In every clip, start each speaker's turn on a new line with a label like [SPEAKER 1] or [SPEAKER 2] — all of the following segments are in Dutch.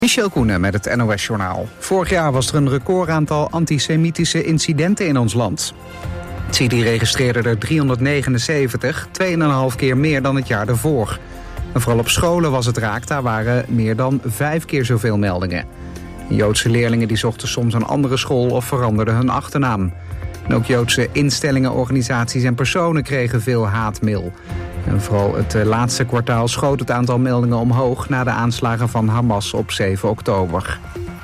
[SPEAKER 1] Michel Koenen met het NOS-journaal. Vorig jaar was er een recordaantal antisemitische incidenten in ons land. Het CIDI registreerde er 379, 2,5 keer meer dan het jaar daarvoor. En vooral op scholen was het raak, daar waren meer dan 5 keer zoveel meldingen. Joodse leerlingen die zochten soms een andere school of veranderden hun achternaam. En ook Joodse instellingen, organisaties en personen kregen veel haatmail. En vooral het laatste kwartaal schoot het aantal meldingen omhoog na de aanslagen van Hamas op 7 oktober.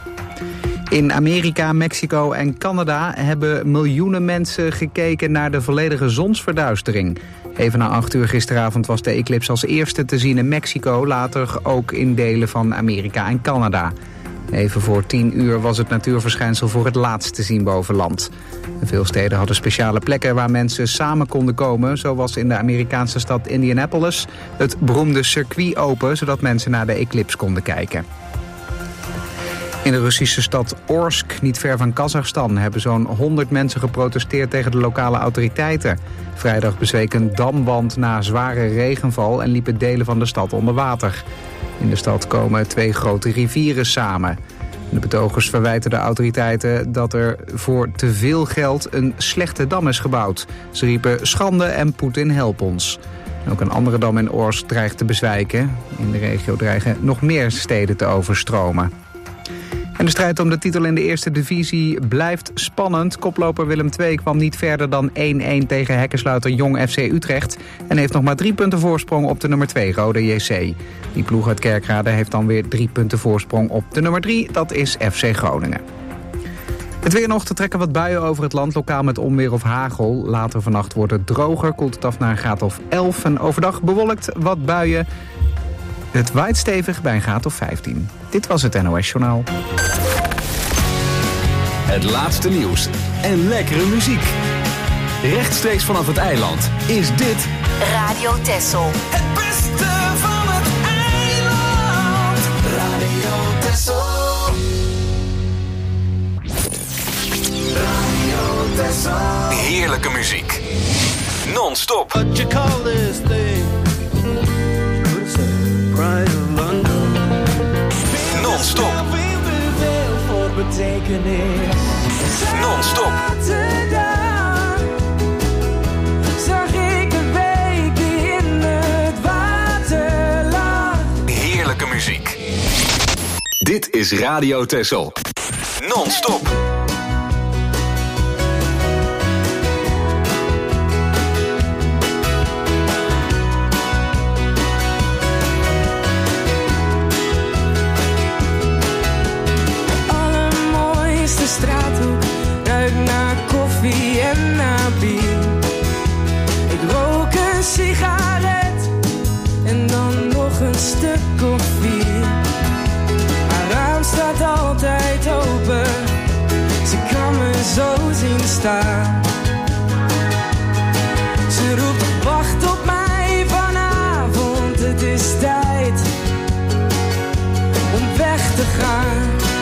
[SPEAKER 1] In Amerika, Mexico en Canada hebben miljoenen mensen gekeken naar de volledige zonsverduistering. Even na 8 uur gisteravond was de eclips als eerste te zien in Mexico, later ook in delen van Amerika en Canada. Even voor 10 uur was het natuurverschijnsel voor het laatst te zien boven land. Veel steden hadden speciale plekken waar mensen samen konden komen. Zo was in de Amerikaanse stad Indianapolis het beroemde circuit open, zodat mensen naar de eclips konden kijken. In de Russische stad Orsk, niet ver van Kazachstan, hebben zo'n 100 mensen geprotesteerd tegen de lokale autoriteiten. Vrijdag bezweek een damwand na zware regenval en liepen delen van de stad onder water. In de stad komen 2 grote rivieren samen. De betogers verwijten de autoriteiten dat er voor te veel geld een slechte dam is gebouwd. Ze riepen schande en Poetin help ons. Ook een andere dam in Orsk dreigt te bezwijken. In de regio dreigen nog meer steden te overstromen. En de strijd om de titel in de eerste divisie blijft spannend. Koploper Willem II kwam niet verder dan 1-1 tegen hekkensluiter Jong FC Utrecht. En heeft nog maar 3 punten voorsprong op de nummer 2, Rode JC. Die ploeg uit Kerkrade heeft dan weer 3 punten voorsprong op de nummer 3. Dat is FC Groningen. Het weer nog, te trekken wat buien over het land, lokaal met onweer of hagel. Later vannacht wordt het droger, koelt het af naar een graad of 11. En overdag bewolkt, wat buien. Het waait stevig bij een graad of 15. Dit was het NOS Journaal.
[SPEAKER 2] Het laatste nieuws en lekkere muziek. Rechtstreeks vanaf het eiland is dit
[SPEAKER 3] Radio Texel.
[SPEAKER 4] Het beste van het eiland. Radio Texel. Radio Texel.
[SPEAKER 2] heerlijke muziek. Non-stop.
[SPEAKER 5] What you call this thing? Pride of London.
[SPEAKER 2] Non-stop. Non-stop.
[SPEAKER 4] Zag ik een week in het water lag.
[SPEAKER 2] Heerlijke muziek. Dit is Radio Texel. Non-stop.
[SPEAKER 4] Straathoek ruikt naar koffie en naar bier. Ik rook een sigaret en dan nog een stuk of 4. Haar raam staat altijd open, ze kan me zo zien staan. Ze roept wacht op mij vanavond, het is tijd om weg te gaan.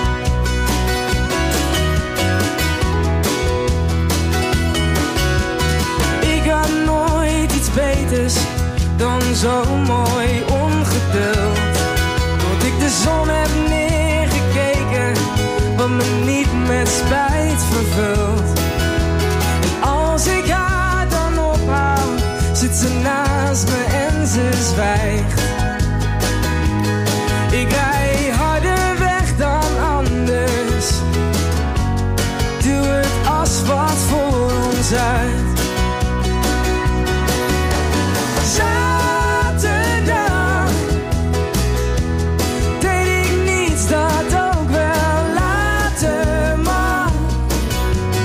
[SPEAKER 4] Beters dan zo mooi ongeduld. Tot ik de zon heb neergekeken, wat me niet met spijt vervult. En als ik haar dan ophaal, zit ze naast me en ze zwijgt. Ik rij harder weg dan anders, duw het asfalt voor ons uit. Zaterdag deed ik niets dat ook wel later mag.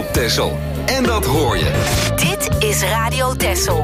[SPEAKER 2] op Texel. En dat hoor je.
[SPEAKER 3] Dit is Radio Texel.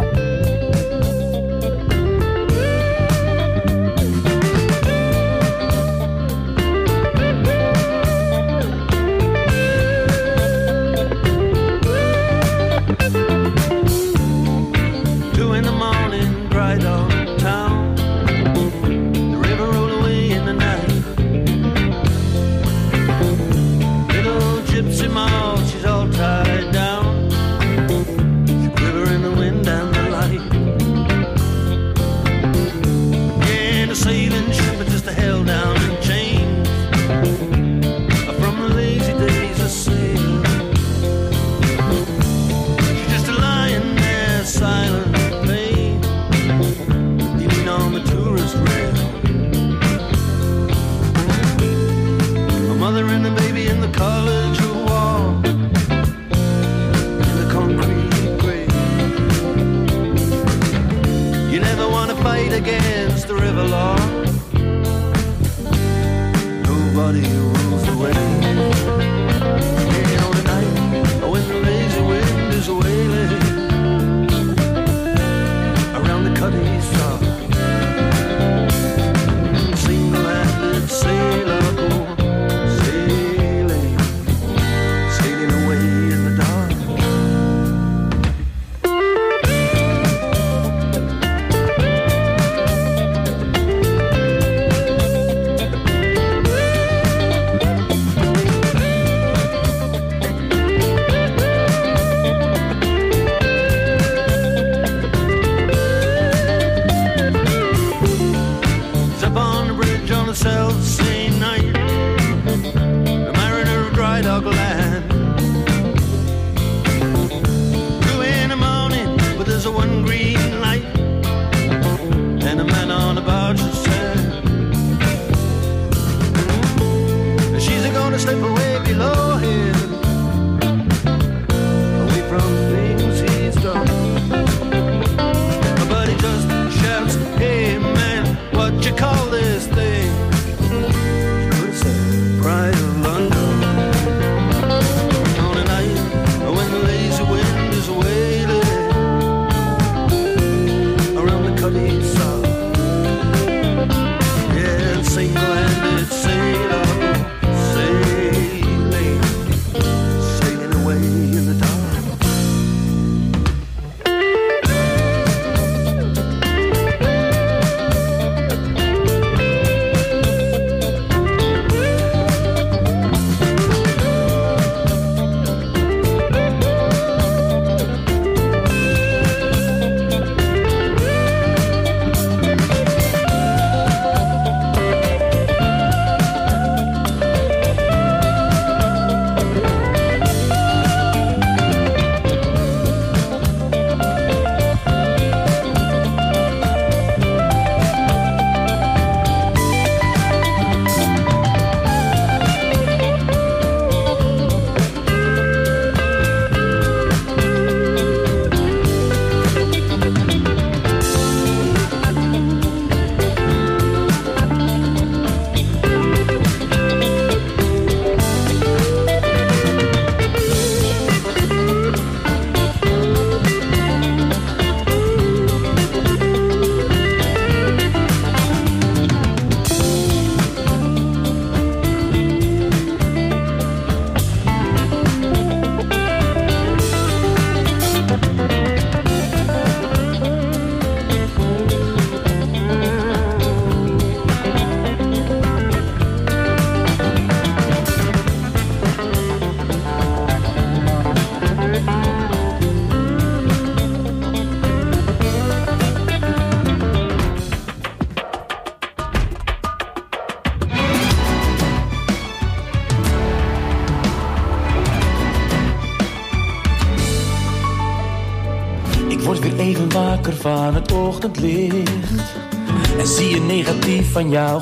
[SPEAKER 6] Van het ochtendlicht en zie je negatief van jouw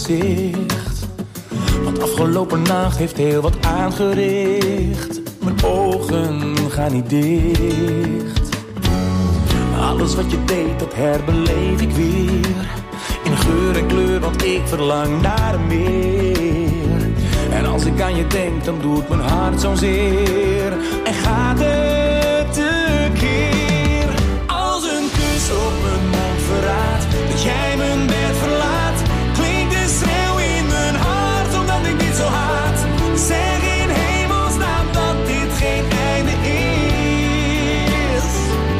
[SPEAKER 6] gezicht. Want afgelopen nacht heeft heel wat aangericht. Mijn ogen gaan niet dicht. Alles wat je deed, dat herbeleef ik weer. In geur en kleur, want ik verlang naar meer. En als ik aan je denk, dan doet mijn hart zo'n zeer. En gaat het tekeer. Als een kus op mijn mond verraadt dat jij mijn bed verlaat, klinkt de schreeuw in mijn hart omdat ik dit zo haat. Zeg in hemelsnaam dat dit geen einde is.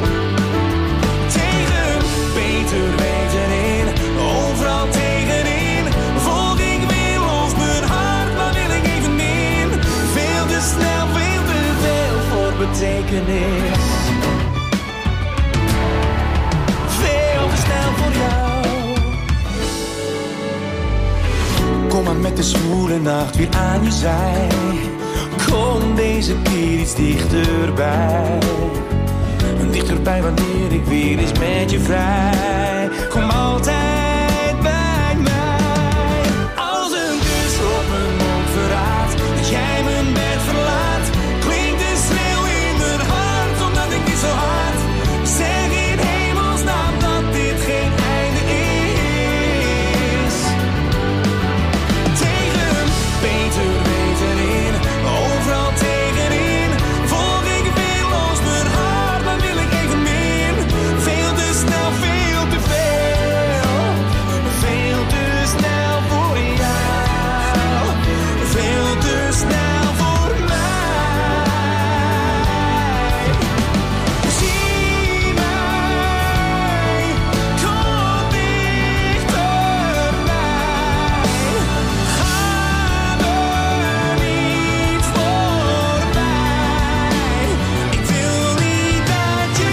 [SPEAKER 6] Tegen beter weten in, overal tegenin, volg ik weerloos mijn hart, maar wil ik evenin. Veel te snel, veel te veel voor betekenis. Veel te snel voor jou. Kom maar met de zwoele nacht weer aan je zij. Kom deze keer iets dichterbij. Dichterbij wanneer ik weer eens met je vrij. Kom altijd bij mij. Als een kus op mijn mond verraadt dat jij mijn bed verlaat, klinkt de schreeuw in mijn hart omdat ik dit zo haat. Zeg in hemelsnaam dat dit geen einde is. Tegen beter weten in, overal tegenin, volg ik weerloos mijn hart, maar wil ik even meer. Veel te snel, veel te veel. Veel te snel voor jou. Veel te snel voor mij. Zie mij, kom dichterbij. Ga me niet voorbij. Ik wil niet dat je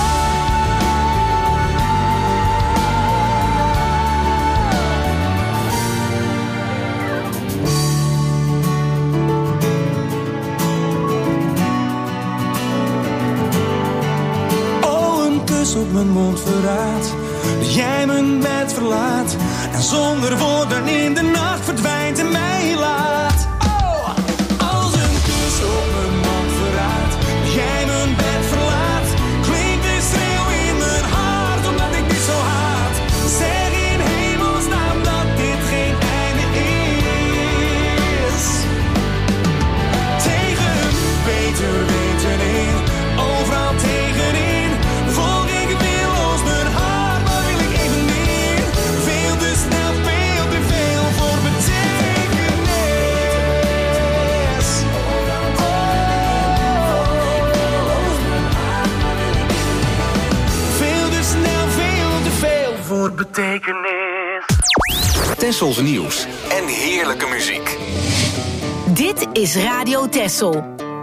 [SPEAKER 6] Oh, een kus op mijn mond verraadt dat jij mijn bed verlaat en zonder woorden in de nacht verdwijnt en mij laat. Oh, als een kus op mijn mond verraadt dat jij mijn bed verlaat, klinkt de schreeuw in mijn hart omdat ik dit zo haat. Zeg in hemelsnaam dat dit geen einde is. Tegen beter weten in, overal tegenin, volg ik weerloos mijn hart, maar wil ik even meer. Veel te snel, veel te veel voor betekenis. Veel te snel, veel te veel voor betekenis.
[SPEAKER 2] Tessels nieuws en heerlijke muziek.
[SPEAKER 3] Dit is Radio Tessel.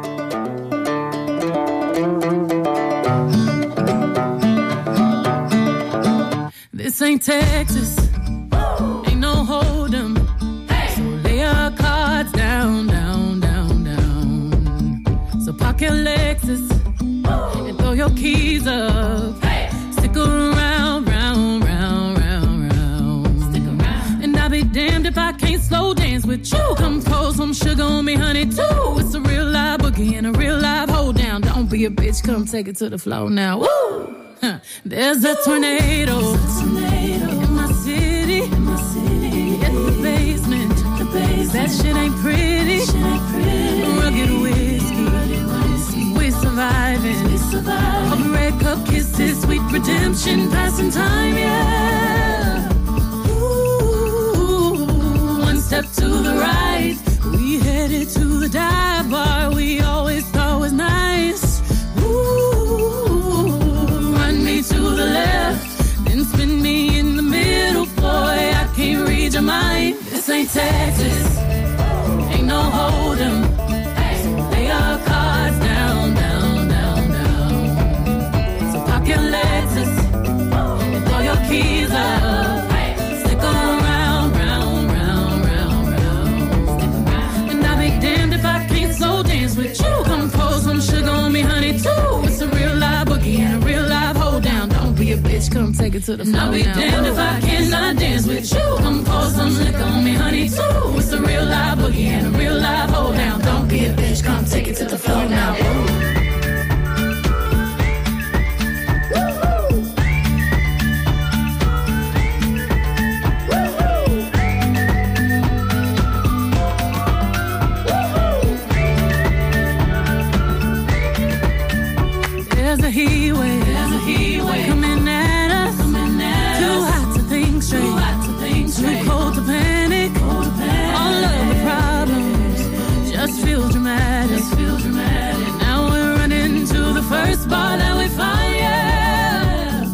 [SPEAKER 4] This ain't Texas, ain't no hold 'em. So lay your cards down, down, down, down. So park your Lexus and throw your keys up. Stick around, round, round, round, round. Stick around. And I'll be damned if I can't slow dance with you. Come pour some sugar on me, honey, too. It's a real live boogie and a real live hold down. Don't be a bitch, come take it to the floor now. Woo! There's a tornado in my city, in the basement. That shit ain't pretty. Rugged whiskey, we surviving. Hope red cup kisses, sweet redemption, passing time, yeah. Ooh, one step to the right, we headed to the dive bar we always thought was nice. To the left, then spin me in the middle, boy, I can't read your mind. This ain't Texas, ain't no hold 'em. Lay your cards down, down, down, down. So park your Lexus and throw your keys up. Stick around, round, round, round, round. And I'll be damned if I can't slow dance with you. Come pour some sugar on me, honey, too. It's a real live boogie and a real live hold down. Don't be a bitch, come take it to the floor. I'll be damned if I cannot dance with you. Come pour some liquor on me, honey, too. It's a real live boogie and a real live hold down. Don't be a bitch, come take it to the floor now.
[SPEAKER 7] heat wave. There's a heat wave coming at us. Too hot to think straight. Too cold to panic. All of the problems just feel dramatic. Now we're running to the first bar that we find. Yeah.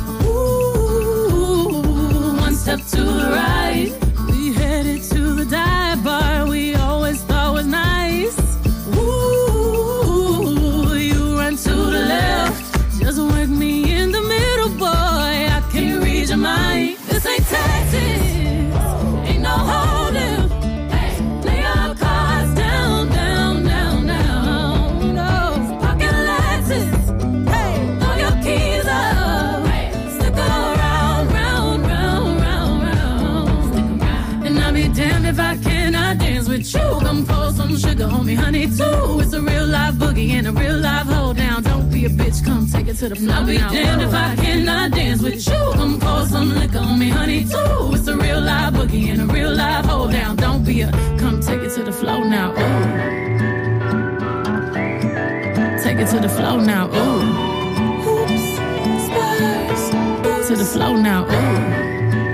[SPEAKER 7] Ooh, one step to the right. We headed to the dive bar we always thought was nice. Ooh, you run to the left. Just work me in the middle, boy. I can't read your mind. This ain't Texas. Ain't no holding. Lay our cards down, down, down, down. No pocket Lexus. Throw your keys up. Stick around, round, round, round, round. And I'll be damned if I cannot dance with you. Come pour some sugar on me, honey, too. It's a real life boogie and a real life hold down. Don't be a bitch, come take it to the floor. I'll be damned if I cannot dance with you. Come pour some liquor on me, honey, too. It's a real life boogie and a real life hold down. Don't be a, come take it to the floor now. Ooh. Take it to the floor now. Ooh. Hoops, spurs, to the floor now. Ooh.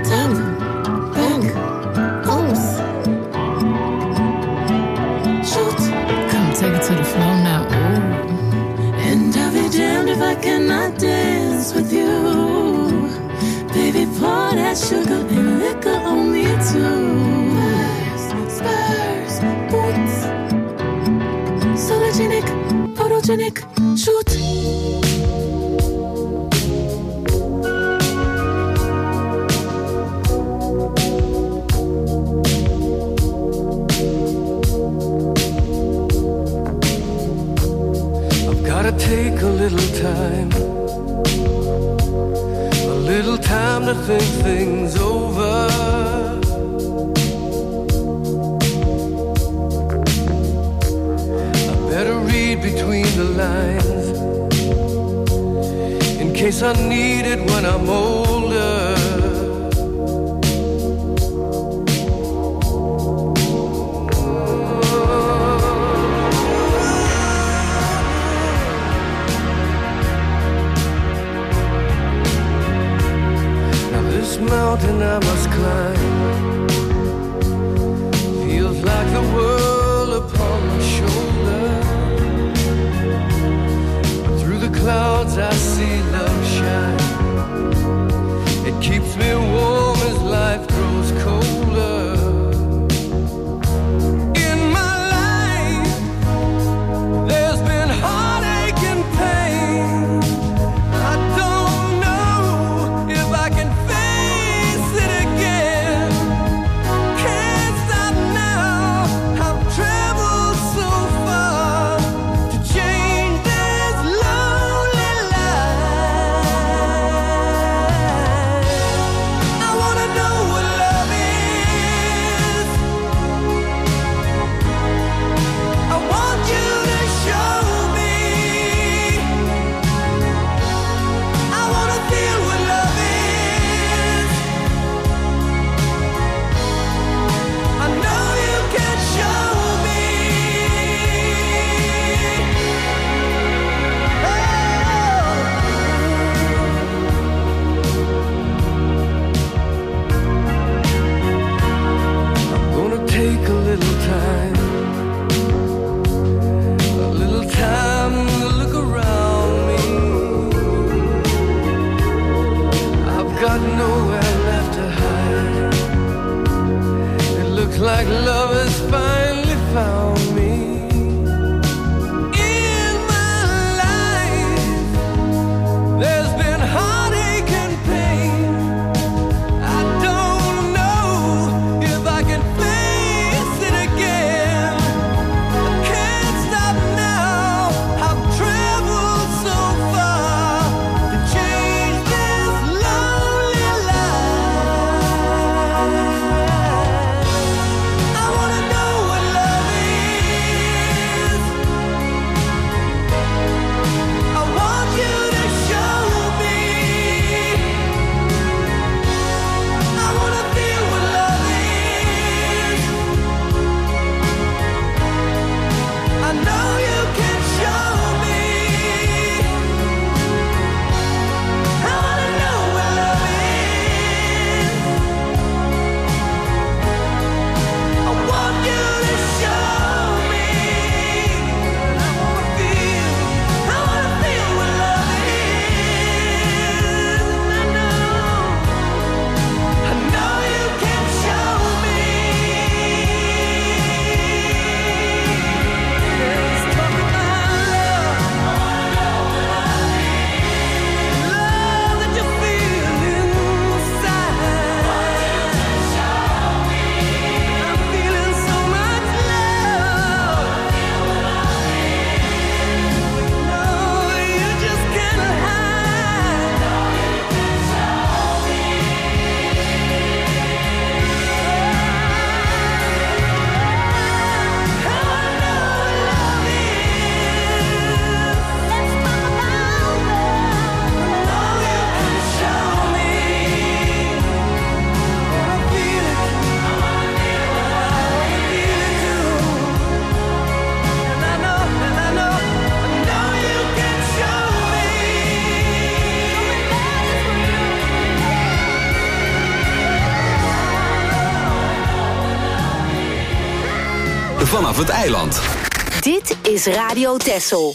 [SPEAKER 7] Take it to the floor now, ooh. And I'll be damned if I cannot dance with you. Baby, pour that sugar and liquor on me too. Spurs, boots, sologenic, photogenic, shoot.
[SPEAKER 5] Take a little time to think things over. I better read between the lines in case I need it when I'm older. Mountain I must climb feels like the world upon my shoulder. Through the clouds I see love shine. It keeps me warm as life grows colder. In my life there's been heartache and pain. I don't know if I can
[SPEAKER 2] vanaf het eiland.
[SPEAKER 3] Dit is Radio Texel.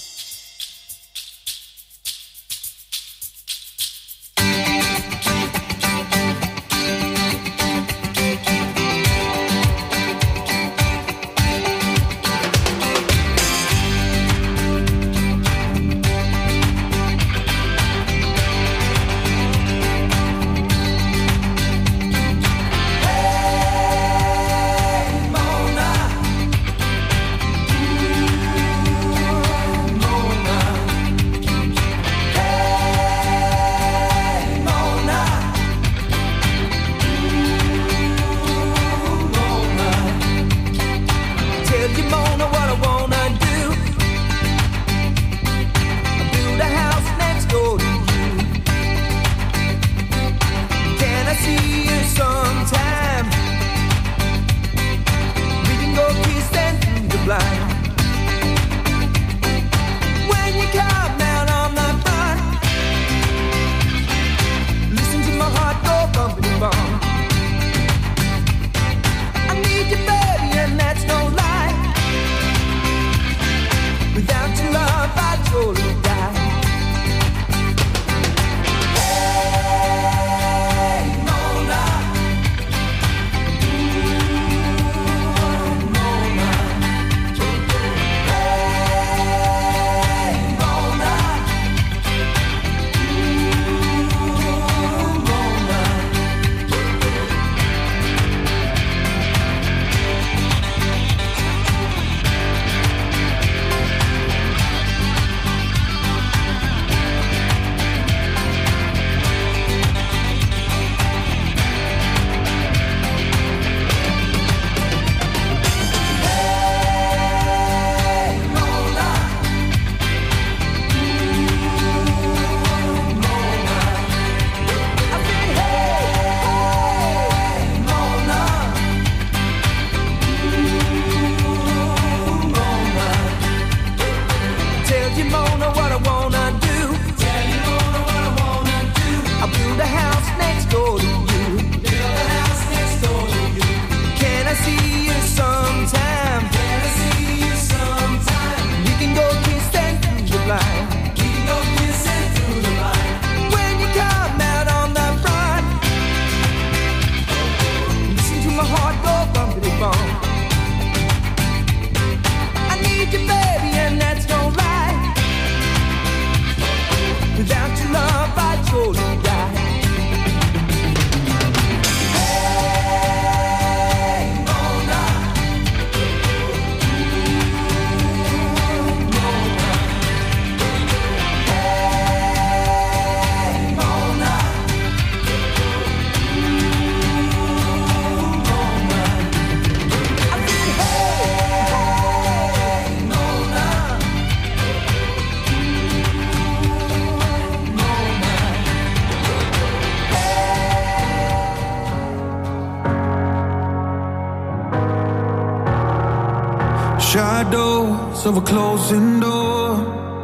[SPEAKER 8] Shadows of a closing door,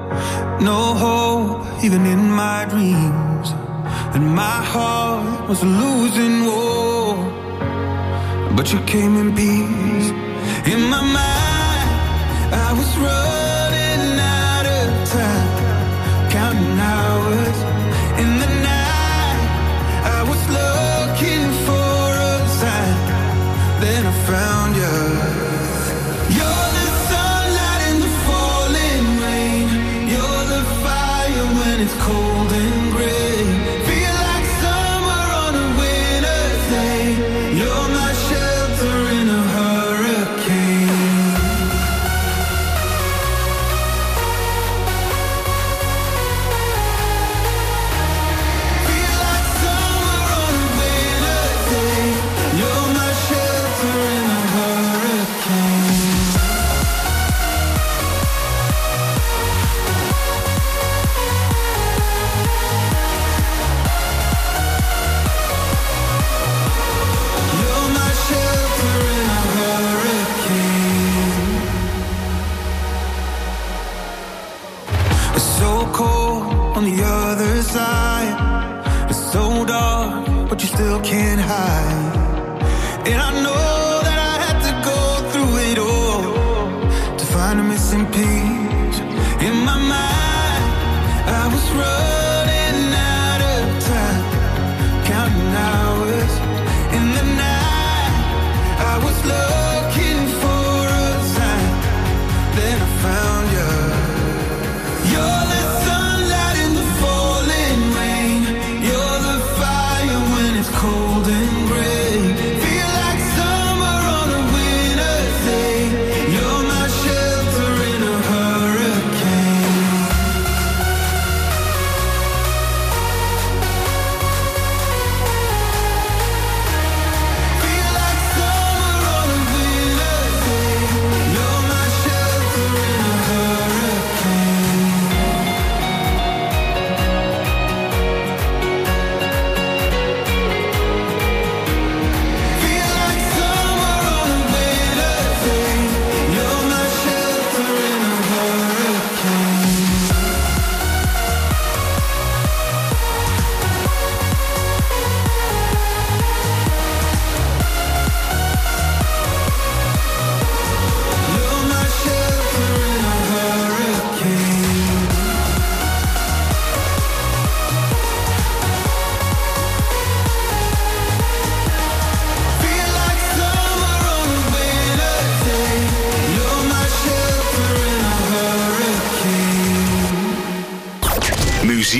[SPEAKER 8] no hope even in my dreams, and my heart was a losing war, but you came in peace. In my mind I was running out of time, counting hours. In the night I was looking for a sign, then I found you. It's cold and gray, feel like summer on a winter's day. You're my shelter in a hurricane. Feel like summer on a winter's day. You're my shelter in a hurricane. On the other side, it's so dark, but you still can't hide. And I know that I had to go through it all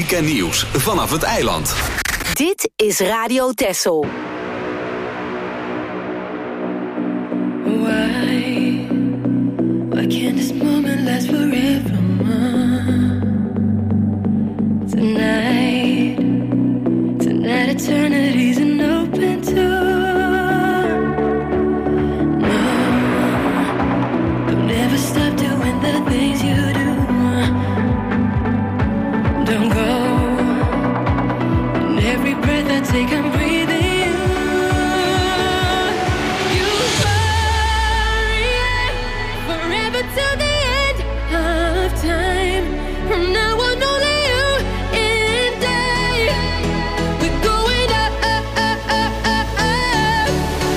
[SPEAKER 2] muziek en nieuws vanaf het eiland.
[SPEAKER 3] Dit is Radio Texel.
[SPEAKER 9] Why can't this moment last forever? Tonight eternity's an open door. No, don't ever stop doing the things you do. Don't go. And every breath I take, I'm breathing. Till the end of time. From now on, only you and I. We're going up, up, up, up, up, up.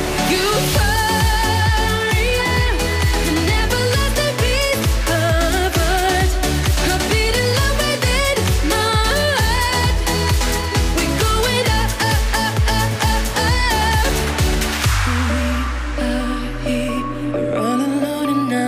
[SPEAKER 9] Euphoria, and never lost a piece of us. A beat in love within my heart. We're going up, up, up, up, up, up. We are here, we're all alone and now.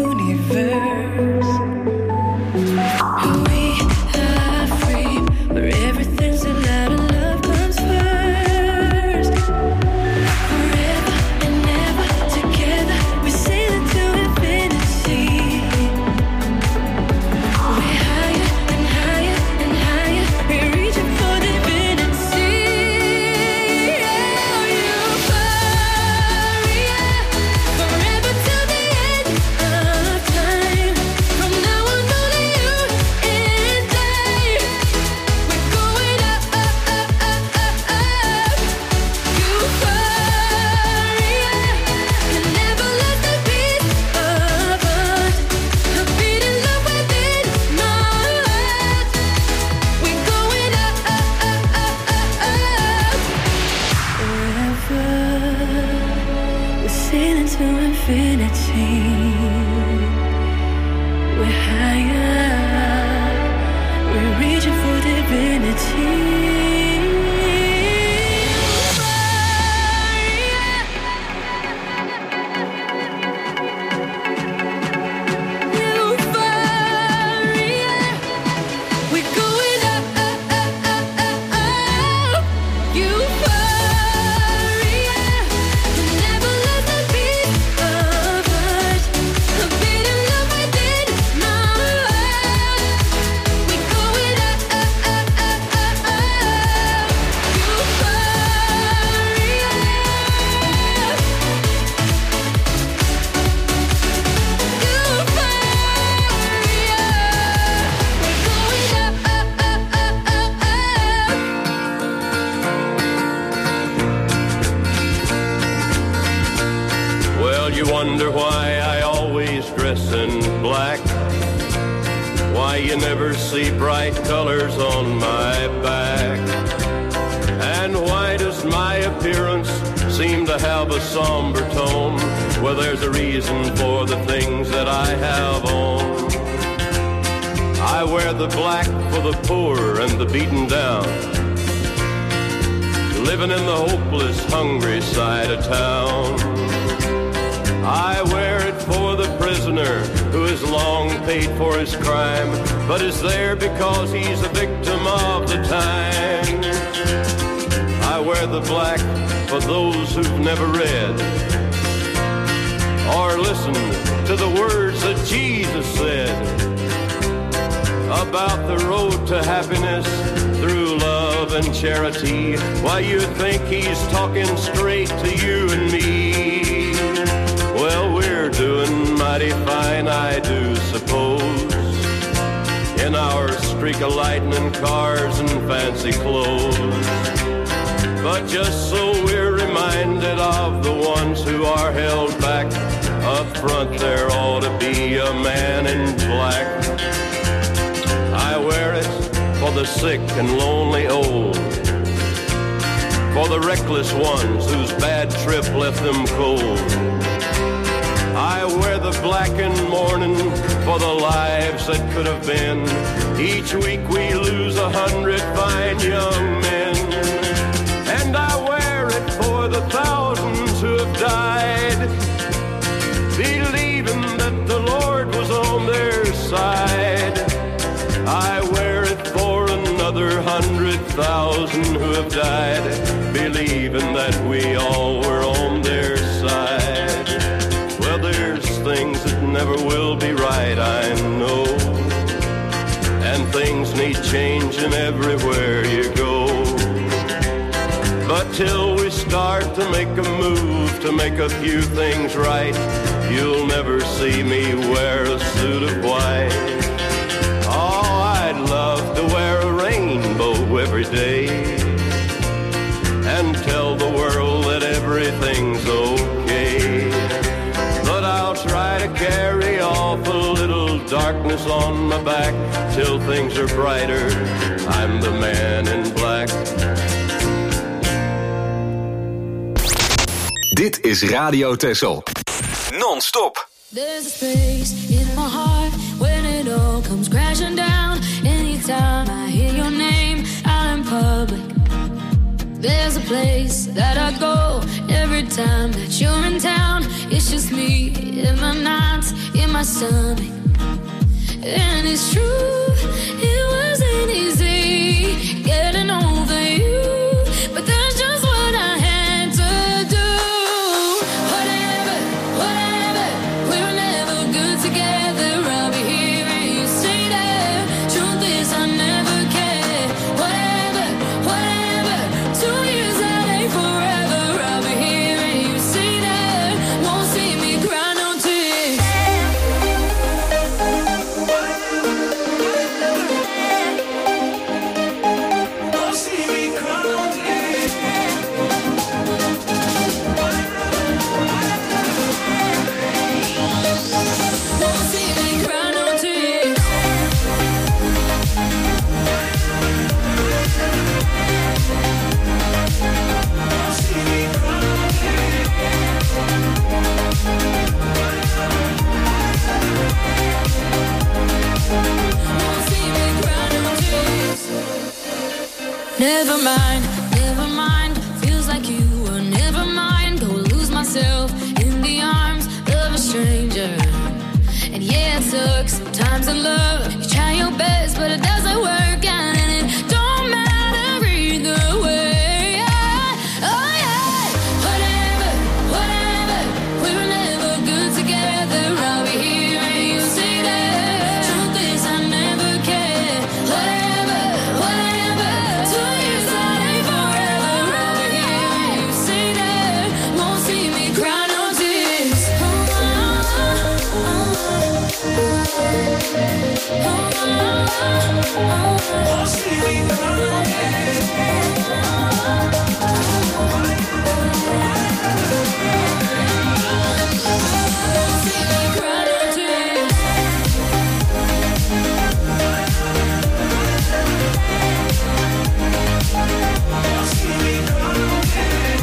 [SPEAKER 10] Charity, why you think he's talking straight to you and me? Well, we're doing mighty fine, I do suppose, in our streak of lightning cars and fancy clothes. But just so we're reminded of the ones who are held back, up front there ought to be a man in black. I wear it for the sick and lonely old, for the reckless ones whose bad trip left them cold. I wear the blackened mourning for the lives that could have been. Each week we lose 100 fine young men. And I wear it for the thousands who have died, believing that the Lord was on their side. I wear it for another 100,000 who have died, believing that we all were on their side. Well, there's things that never will be right, I know. And things need changing everywhere you go. But till we start to make a move to make a few things right, you'll never see me wear a suit of white. Oh, I'd love to wear a rainbow every day and tell the world that everything's okay. But I'll try to carry off a little darkness on my back till things are brighter. I'm the man in black.
[SPEAKER 2] Dit is Radio Texel. Non-stop.
[SPEAKER 7] There's a space in my heart when it all comes crashing down. Anytime I hear your name out in public, there's a place that I go every time that you're in town. It's just me in my nights, in my stomach. And it's true, it wasn't easy getting over you, but that's just what I had to do. Whatever, we were never good together. I'll be here and you stay there. Truth is I never cared. Whatever, 2 years that ain't forever. I'll be here and you stay there. Won't see me cry no tears. Won't see me cry no tears. Won't see me cry no tears. Won't see me cry no tears. Never mind, feels like you were never mine. Go lose myself in the arms of a stranger. And yeah, it sucks sometimes in love. You try your best, but it doesn't work out, and it don't matter either way. Oh yeah, whatever, we were never good together. I'll be here and you stay there. Truth is I never cared. Whatever, 2 years that ain't forever. I'll be here and you stay there. Won't see me cry no tears. Won't see me cry no tears. Won't see me cry no tears. Won't see me cry no tears.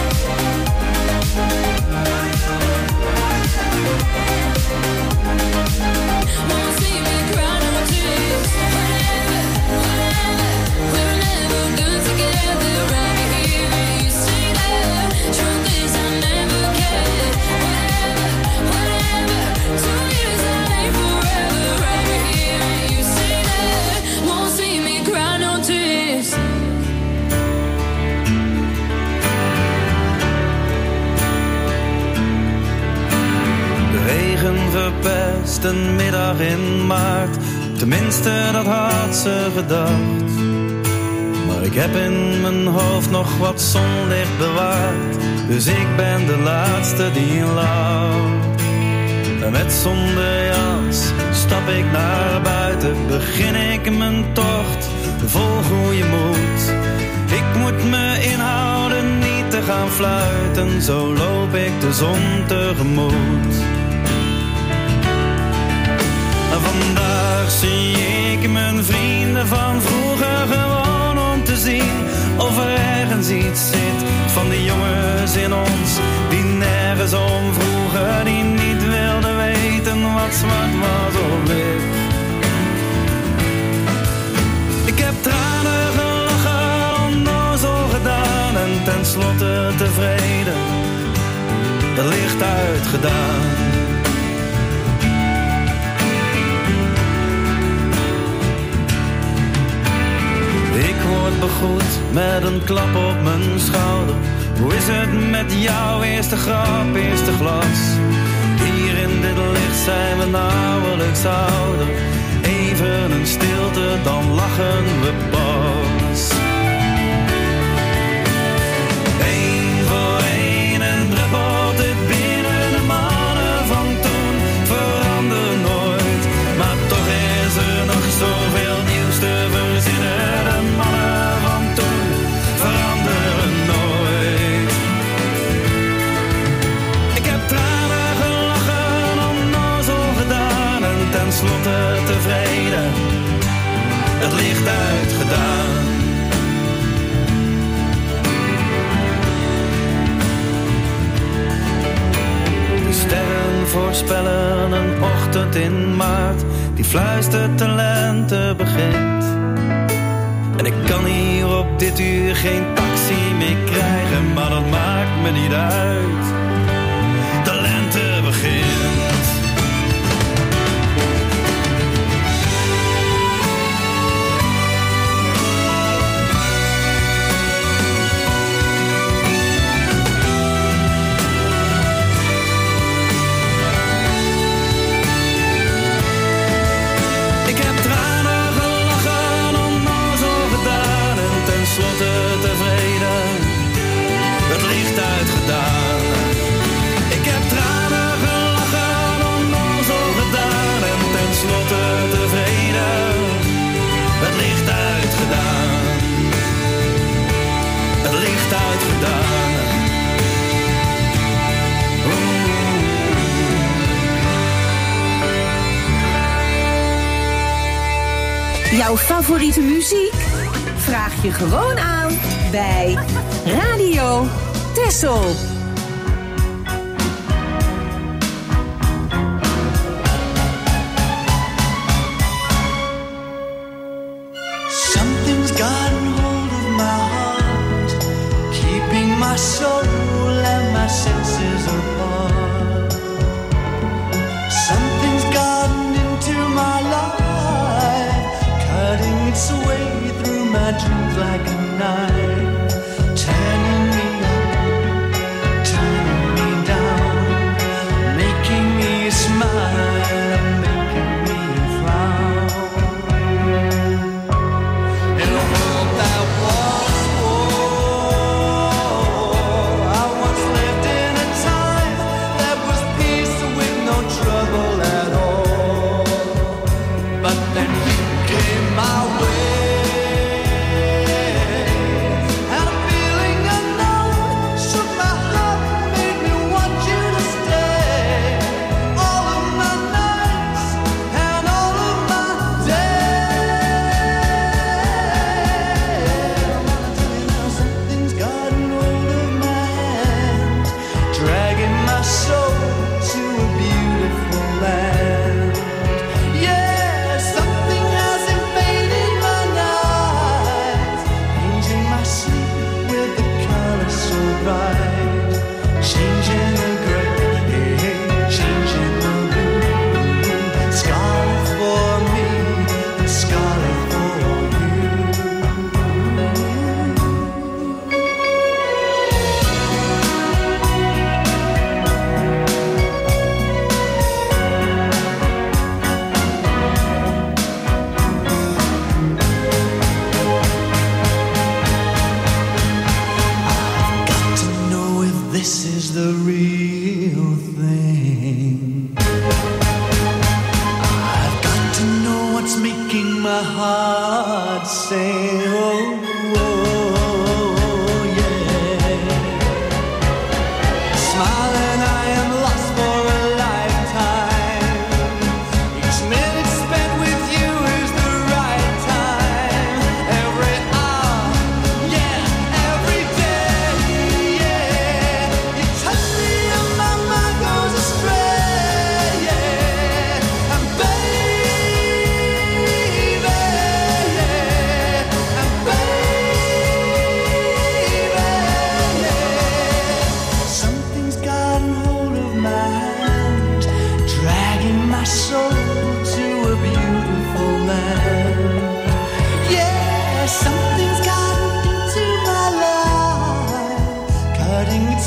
[SPEAKER 7] Won't see me cry no tears. Whatever, we were never good together. I'll be here and you stay there. Truth is I never cared. Whatever, 2 years that ain't forever. I'll be here and you stay there. Won't see me cry no tears.
[SPEAKER 11] De regen verpest een middag in maart. Tenminste, dat had ze gedacht. Maar ik heb in mijn hoofd nog wat zonlicht bewaard. Dus ik ben de laatste die lacht. En met zonder jas stap ik naar buiten. Begin ik mijn tocht vol goede moed. Ik moet me inhouden niet te gaan fluiten. Zo loop ik de zon tegemoet. Vandaag zie ik mijn vrienden van vroeger gewoon om te zien of er ergens iets zit van die jongens in ons die nergens om vroegen, die niet wilden weten wat zwart was of wit. Ik heb tranen gelachen, onnozel gedaan en tenslotte tevreden, het licht uitgedaan. Ik begroet met een klap op mijn schouder. Hoe is het met jou? Eerste grap, eerste glas. Hier in dit licht zijn we nauwelijks ouder. Even een stilte, dan lachen we pas. Eén voor één en druppelt het binnen. De mannen van toen veranderen nooit. Maar toch is er nog zoveel nieuws te verzinnen. De mannen van toen veranderen nooit. Ik heb tranen gelachen, onnozel gedaan en tenslotte tevreden, het licht uitgedaan. De sterren voorspellen een ochtend in maart, die fluistert de lente begint. En ik kan hier op dit uur geen taxi meer krijgen, maar dat maakt me niet uit. De lente begint. Tevreden, het licht uitgedaan. Ik heb tranen gelachen, onnozel gedaan en tenslotte tevreden, het licht uitgedaan. Het licht uitgedaan.
[SPEAKER 3] Jouw favoriete muziek? Vraag je gewoon aan bij Radio Texel.
[SPEAKER 12] Something's gotten hold of my heart, keeping my soul and my senses apart. Something's gotten into my life, cutting its way through my dreams like a knife, turning me on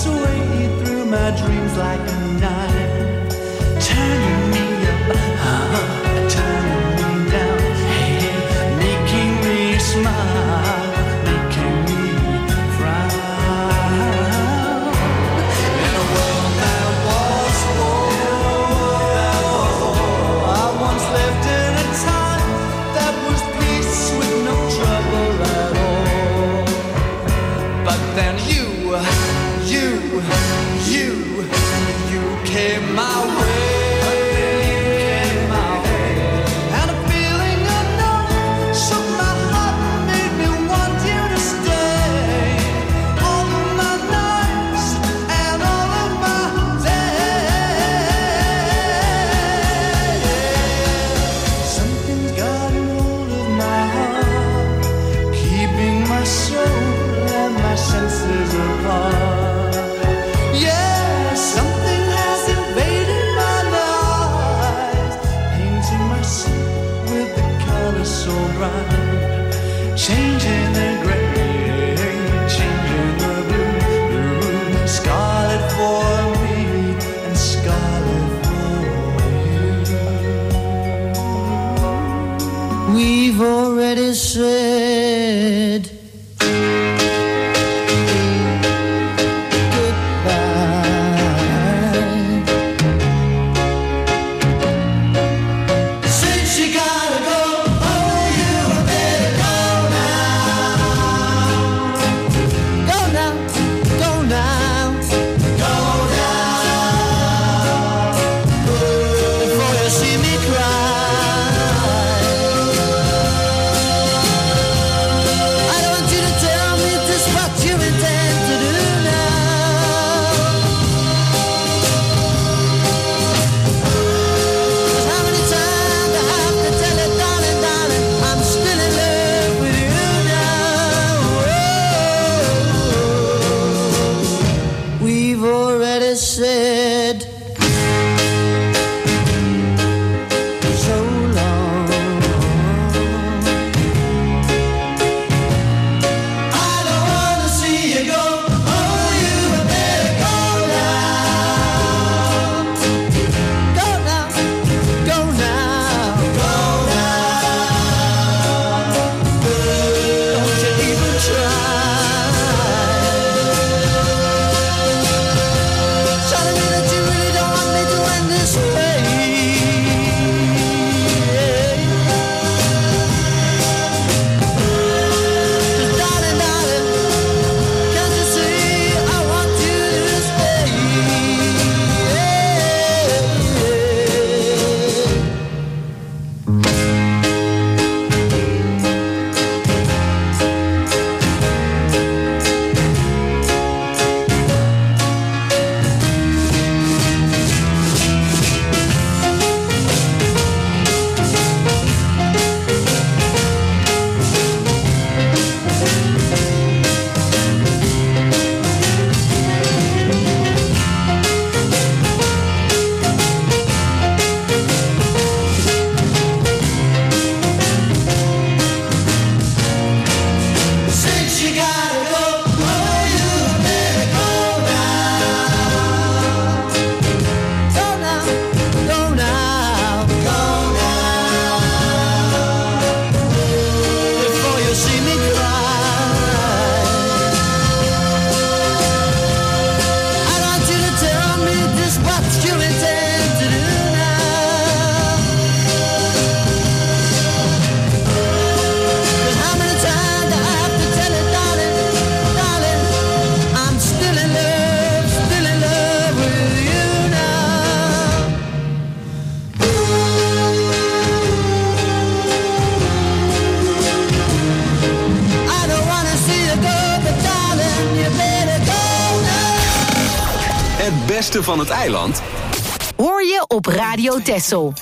[SPEAKER 12] sway through my dreams like a knife, turning me up, turning me down, hey, making me smile, making me frown. In a world that was war, I once lived in a time that was peace with no trouble at all. But then you came my way. And a feeling unknown shook my heart and made me want you to stay. All of my nights and all of my days. Something's gotten hold of my heart, keeping my soul and my senses apart. Yeah, something has invaded my life, painting my soul with the colors so bright, changing the gray, changing the blue, scarlet for me and scarlet for you. We've already said
[SPEAKER 2] Het beste van het eiland
[SPEAKER 3] hoor je op Radio Texel.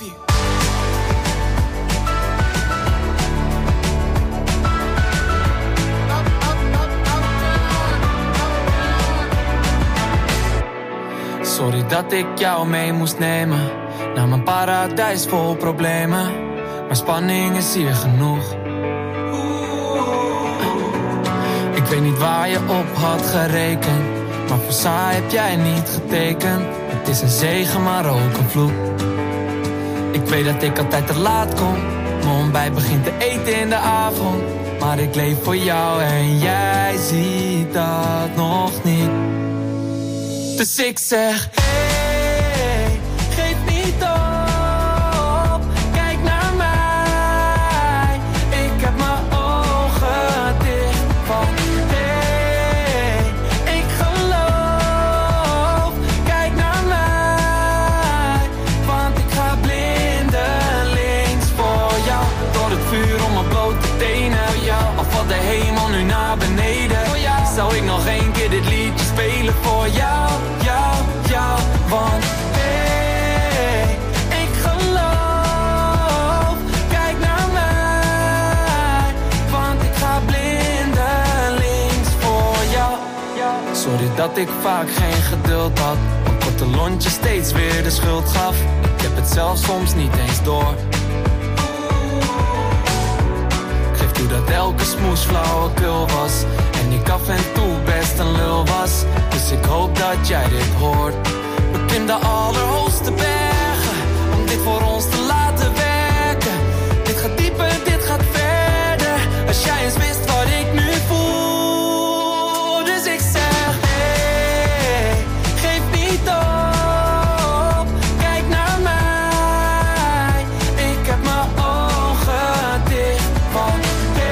[SPEAKER 13] Sorry dat ik jou mee moest nemen naar mijn paradijs vol problemen. Maar spanning is hier genoeg. Ik weet niet waar je op had gerekend. Maar voor saai heb jij niet getekend. Het is een zegen, maar ook een vloek. Ik weet dat ik altijd te laat kom. Mijn ontbijt begint te eten in de avond. Maar ik leef voor jou en jij ziet dat nog niet. Dus ik zeg, hey, geef niet op. Kijk naar mij. Ik heb mijn ogen dicht. Van hey, ik geloof. Kijk naar mij. Want ik ga blindelings voor jou. Door het vuur om mijn blote tenen. Al valt de hemel nu naar beneden. Zou ik nog één keer dit liedje spelen voor jou, jou, jou. Want hey, ik geloof. Kijk naar mij. Want ik ga blindelings voor jou. Sorry dat ik vaak geen geduld had. Een korte lontje steeds weer de schuld gaf. Ik heb het zelf soms niet eens door. Dat elke smoes flauwekul was. En ik af en toe best een lul was. Dus ik hoop dat jij dit hoort. We kunnen de allerhoogste bergen. Om dit voor ons te laten werken. Dit gaat dieper, dit gaat verder. Als jij eens wist wat ik nu voel. Dus ik zeg, hey, geef niet op. Kijk naar mij. Ik heb mijn ogen dicht. Want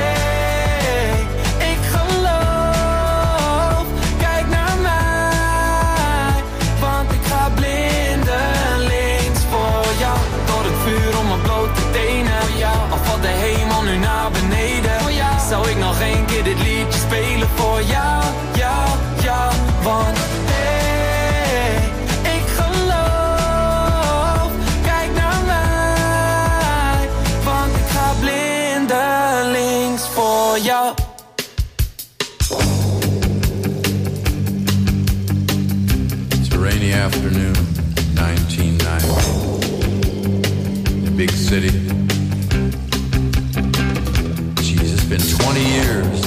[SPEAKER 13] zou ik nog één keer dit liedje spelen voor jou, jou, jou. Want hey, ik geloof. Kijk naar mij. Want ik ga blindelings voor jou.
[SPEAKER 14] It's a rainy afternoon, 1990. In a big city. It's been 20 years,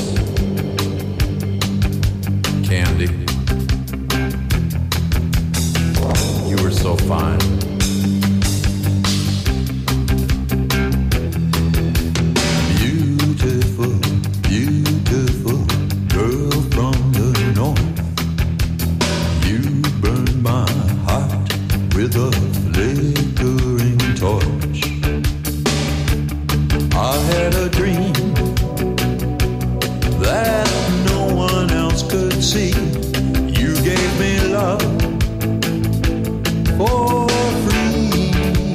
[SPEAKER 14] Candy. You were so fine. Beautiful, beautiful girl from the north. You burned my heart with a flickering torch. I had a dream that no one else could see. You gave me love for free.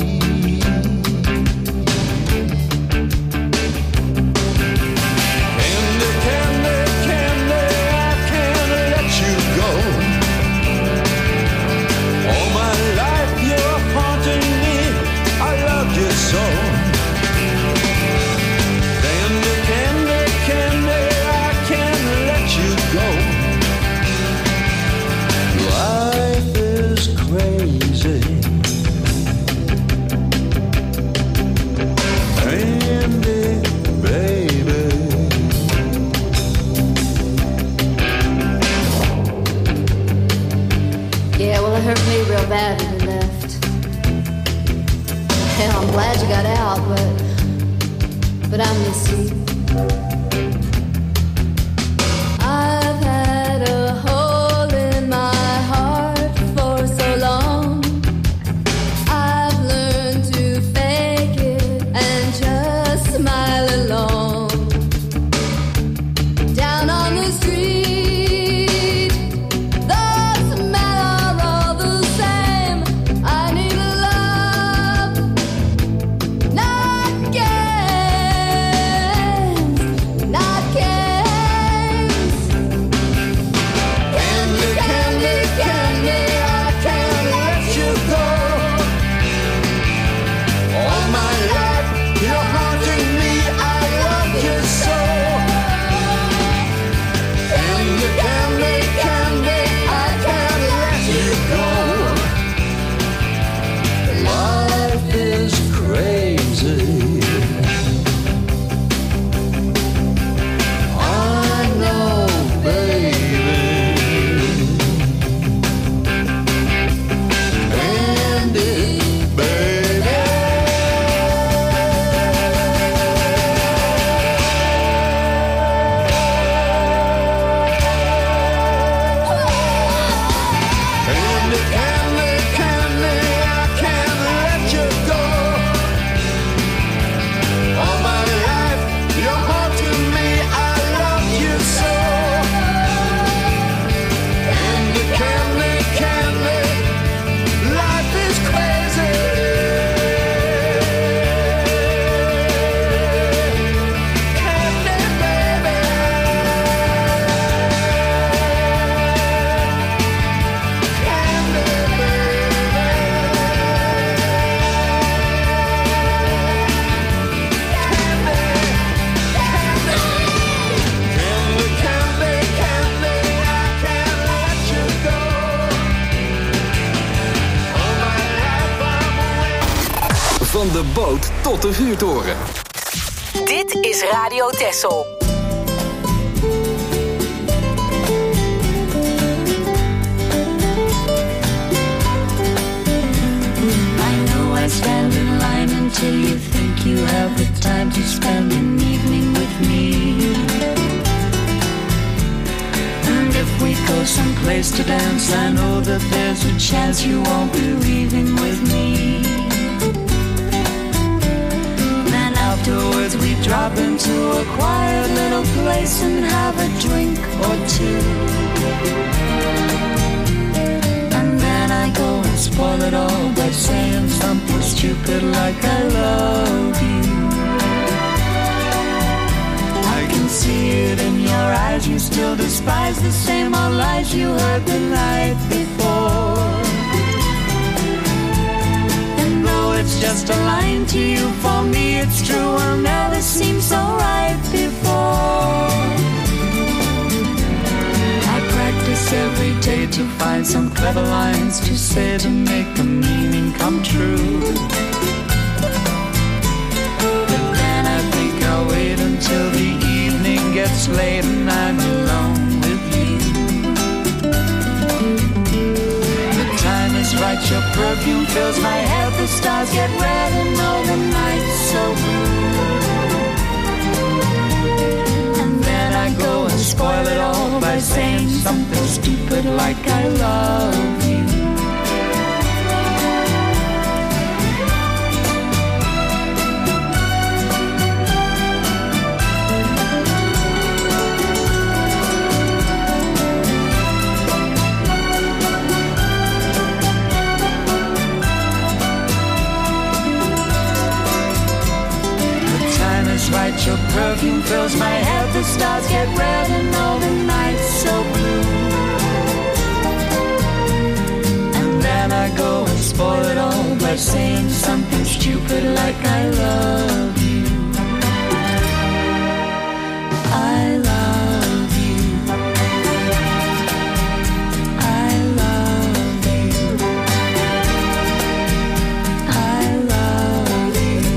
[SPEAKER 14] Candy, candy, candy, I can't let you go. All my life you're haunting me. I love you so. Candy, candy, candy, go. Life is crazy. Candy, baby.
[SPEAKER 15] Yeah, well, it hurt me real bad when you left. Hell, I'm glad you got out, but I miss you. I've had a hole in my heart for so long. I've learned to fake it and just smile along. Down on the street, the smell are all the same. I need love, not games.
[SPEAKER 2] Van de boot tot de vuurtoren.
[SPEAKER 3] Dit is Radio Texel.
[SPEAKER 16] I stand in line until you think you have the time to spend an evening with me. And if we go someplace to dance, I know that there's a chance you won't be leaving with me. Then afterwards we drop into a quiet little place and have a drink or two. I go and spoil it all by saying something stupid like I love you. I can see it in your eyes, you still despise the same old lies you heard the night before. And though it's just a line to you, for me it's true, I'll never seem so right before. Every day to find some clever lines to say to make the meaning come true. But then I think I'll wait until the evening gets late and I'm alone with you. The time is right, your perfume fills my head, the stars get red and all the night's so blue. I go and spoil it all by saying something stupid like I love you. Right, your perfume fills my head, the stars get red and all the night's so blue. And then I go and spoil it all by saying something stupid like I love you. I love you. I love you. I love you.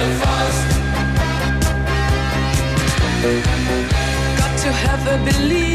[SPEAKER 4] Got to have a belief